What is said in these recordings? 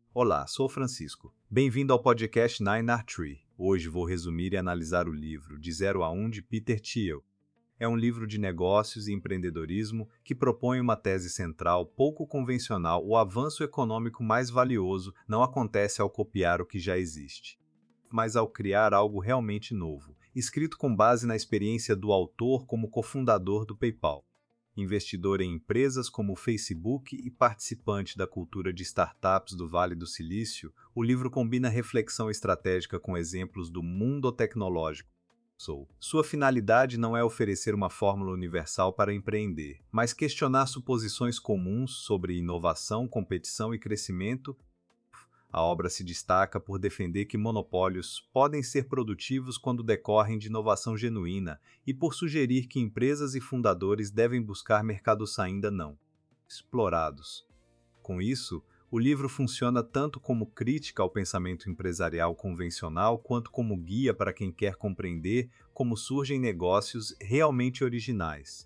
Olá, sou Francisco. Bem-vindo ao podcast Nine Art Tree. Hoje vou resumir e analisar o livro De Zero a Um de Peter Thiel. É um livro de negócios e empreendedorismo que propõe uma tese central pouco convencional: o avanço econômico mais valioso não acontece ao copiar o que já existe, mas ao criar algo realmente novo, escrito com base na experiência do autor como cofundador do PayPal. Investidor em empresas como o Facebook e participante da cultura de startups do Vale do Silício, o livro combina reflexão estratégica com exemplos do mundo tecnológico. Sua finalidade não é oferecer uma fórmula universal para empreender, mas questionar suposições comuns sobre inovação, competição e crescimento. A obra se destaca por defender que monopólios podem ser produtivos quando decorrem de inovação genuína e por sugerir que empresas e fundadores devem buscar mercados ainda não explorados. Com isso, o livro funciona tanto como crítica ao pensamento empresarial convencional quanto como guia para quem quer compreender como surgem negócios realmente originais.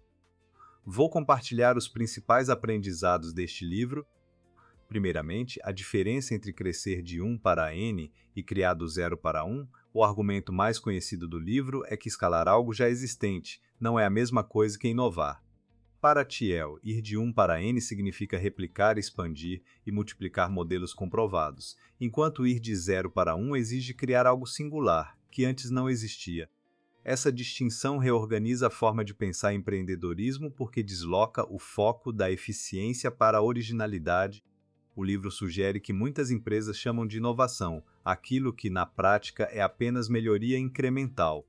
Vou compartilhar os principais aprendizados deste livro. Primeiramente, a diferença entre crescer de 1 para n e criar do 0 para 1. O argumento mais conhecido do livro é que escalar algo já existente não é a mesma coisa que inovar. Para Thiel, ir de 1 para n significa replicar, expandir e multiplicar modelos comprovados, enquanto ir de 0 para 1 exige criar algo singular, que antes não existia. Essa distinção reorganiza a forma de pensar empreendedorismo porque desloca o foco da eficiência para a originalidade. O livro sugere que muitas empresas chamam de inovação aquilo que, na prática, é apenas melhoria incremental.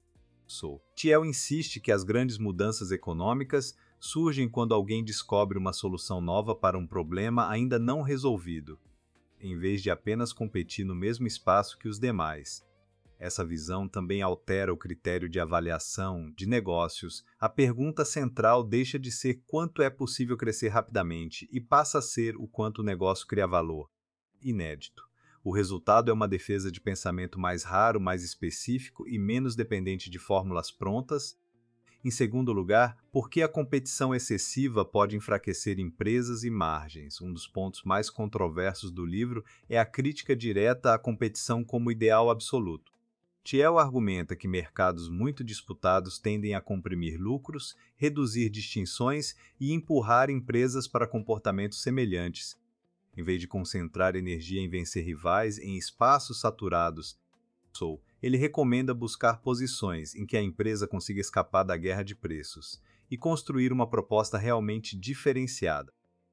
Thiel insiste que as grandes mudanças econômicas surgem quando alguém descobre uma solução nova para um problema ainda não resolvido, em vez de apenas competir no mesmo espaço que os demais. Essa visão também altera o critério de avaliação de negócios. A pergunta central deixa de ser quanto é possível crescer rapidamente e passa a ser o quanto o negócio cria valor. Inédito. O resultado é uma defesa de pensamento mais raro, mais específico e menos dependente de fórmulas prontas. Em segundo lugar, por que a competição excessiva pode enfraquecer empresas e margens? Um dos pontos mais controversos do livro é a crítica direta à competição como ideal absoluto. Thiel argumenta que mercados muito disputados tendem a comprimir lucros, reduzir distinções e empurrar empresas para comportamentos semelhantes, em vez de concentrar energia em vencer rivais em espaços saturados. Ele recomenda buscar posições em que a empresa consiga escapar da guerra de preços e construir uma proposta realmente diferenciada.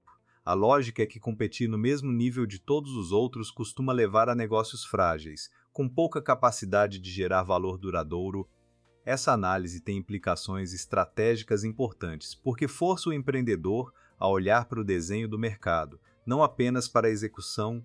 A lógica é que competir no mesmo nível de todos os outros costuma levar a negócios frágeis, com pouca capacidade de gerar valor duradouro. Essa análise tem implicações estratégicas importantes, porque força o empreendedor a olhar para o desenho do mercado, não apenas para a execução.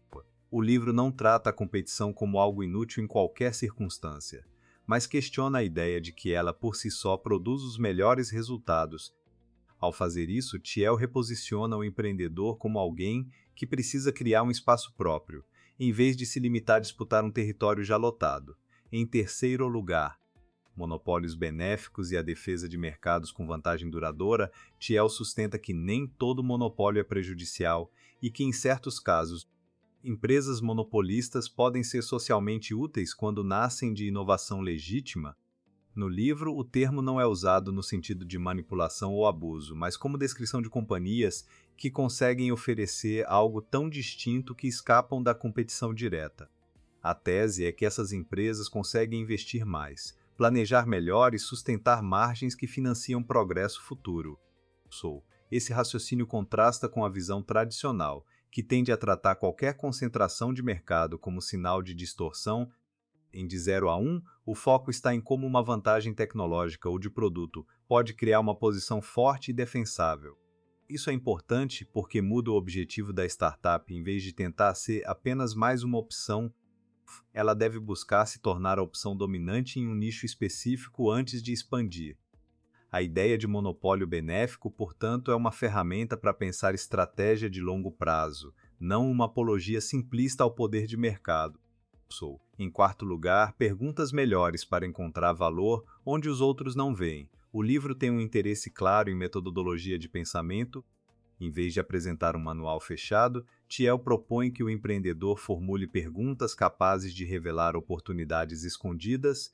O livro não trata a competição como algo inútil em qualquer circunstância, mas questiona a ideia de que ela por si só produz os melhores resultados. Ao fazer isso, Thiel reposiciona o empreendedor como alguém que precisa criar um espaço próprio, em vez de se limitar a disputar um território já lotado. Em terceiro lugar, monopólios benéficos e a defesa de mercados com vantagem duradoura. Thiel sustenta que nem todo monopólio é prejudicial e que, em certos casos, empresas monopolistas podem ser socialmente úteis quando nascem de inovação legítima. No livro, o termo não é usado no sentido de manipulação ou abuso, mas como descrição de companhias que conseguem oferecer algo tão distinto que escapam da competição direta. A tese é que essas empresas conseguem investir mais, planejar melhor e sustentar margens que financiam progresso futuro. Esse raciocínio contrasta com a visão tradicional, que tende a tratar qualquer concentração de mercado como sinal de distorção. Em De 0 a 1, o foco está em como uma vantagem tecnológica ou de produto pode criar uma posição forte e defensável. Isso é importante porque muda o objetivo da startup. Em vez de tentar ser apenas mais uma opção, ela deve buscar se tornar a opção dominante em um nicho específico antes de expandir. A ideia de monopólio benéfico, portanto, é uma ferramenta para pensar estratégia de longo prazo, não uma apologia simplista ao poder de mercado. Em quarto lugar, perguntas melhores para encontrar valor onde os outros não veem. O livro tem um interesse claro em metodologia de pensamento. Em vez de apresentar um manual fechado, Thiel propõe que o empreendedor formule perguntas capazes de revelar oportunidades escondidas.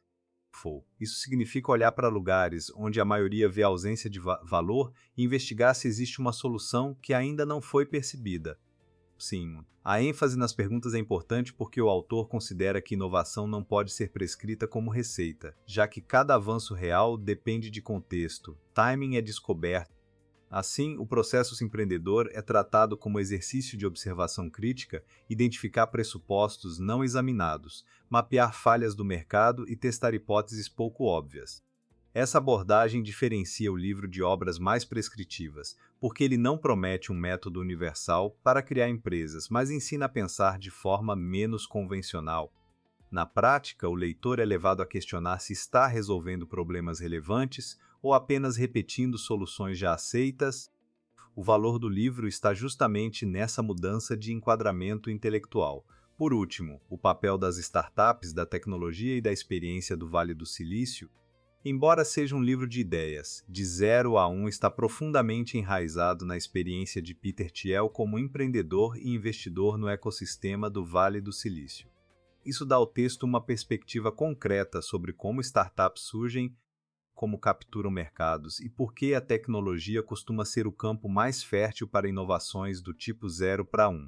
Isso significa olhar para lugares onde a maioria vê ausência de valor e investigar se existe uma solução que ainda não foi percebida. Sim, a ênfase nas perguntas é importante porque o autor considera que inovação não pode ser prescrita como receita, já que cada avanço real depende de contexto, timing é descoberto. Assim, o processo empreendedor é tratado como exercício de observação crítica, identificar pressupostos não examinados, mapear falhas do mercado e testar hipóteses pouco óbvias. Essa abordagem diferencia o livro de obras mais prescritivas, porque ele não promete um método universal para criar empresas, mas ensina a pensar de forma menos convencional. Na prática, o leitor é levado a questionar se está resolvendo problemas relevantes ou apenas repetindo soluções já aceitas. O valor do livro está justamente nessa mudança de enquadramento intelectual. Por último, o papel das startups, da tecnologia e da experiência do Vale do Silício. Embora seja um livro de ideias, de 0 a 1 está profundamente enraizado na experiência de Peter Thiel como empreendedor e investidor no ecossistema do Vale do Silício. Isso dá ao texto uma perspectiva concreta sobre como startups surgem, como capturam mercados e por que a tecnologia costuma ser o campo mais fértil para inovações do tipo 0 para 1.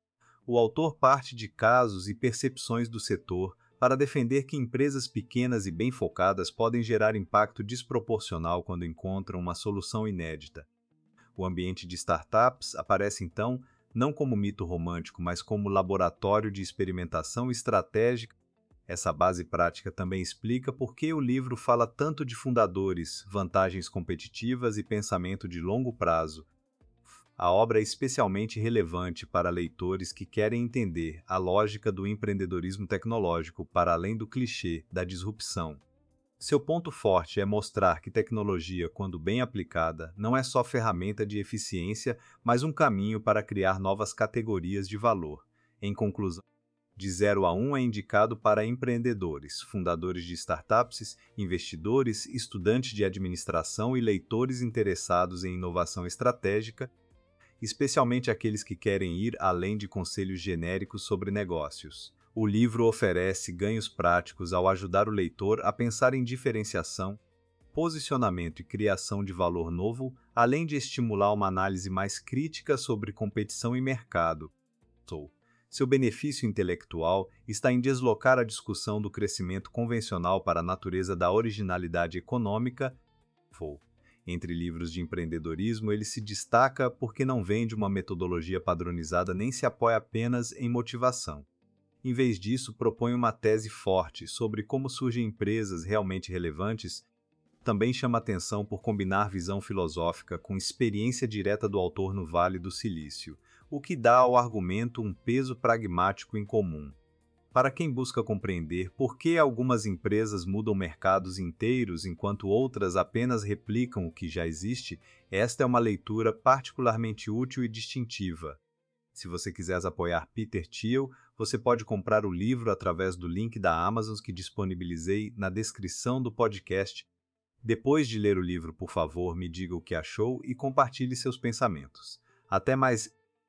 O autor parte de casos e percepções do setor para defender que empresas pequenas e bem focadas podem gerar impacto desproporcional quando encontram uma solução inédita. O ambiente de startups aparece então não como mito romântico, mas como laboratório de experimentação estratégica. Essa base prática também explica por que o livro fala tanto de fundadores, vantagens competitivas e pensamento de longo prazo. A obra é especialmente relevante para leitores que querem entender a lógica do empreendedorismo tecnológico para além do clichê da disrupção. Seu ponto forte é mostrar que tecnologia, quando bem aplicada, não é só ferramenta de eficiência, mas um caminho para criar novas categorias de valor. Em conclusão, de 0 a 1 é indicado para empreendedores, fundadores de startups, investidores, estudantes de administração e leitores interessados em inovação estratégica, especialmente aqueles que querem ir além de conselhos genéricos sobre negócios. O livro oferece ganhos práticos ao ajudar o leitor a pensar em diferenciação, posicionamento e criação de valor novo, além de estimular uma análise mais crítica sobre competição e mercado. Seu benefício intelectual está em deslocar a discussão do crescimento convencional para a natureza da originalidade econômica. Entre livros de empreendedorismo, ele se destaca porque não vem de uma metodologia padronizada nem se apoia apenas em motivação. Em vez disso, propõe uma tese forte sobre como surgem empresas realmente relevantes. Também chama atenção por combinar visão filosófica com experiência direta do autor no Vale do Silício, o que dá ao argumento um peso pragmático em comum. Para quem busca compreender por que algumas empresas mudam mercados inteiros enquanto outras apenas replicam o que já existe, esta é uma leitura particularmente útil e distintiva. Se você quiser apoiar Peter Thiel, você pode comprar o livro através do link da Amazon que disponibilizei na descrição do podcast. Depois de ler o livro, por favor, me diga o que achou e compartilhe seus pensamentos. Até mais!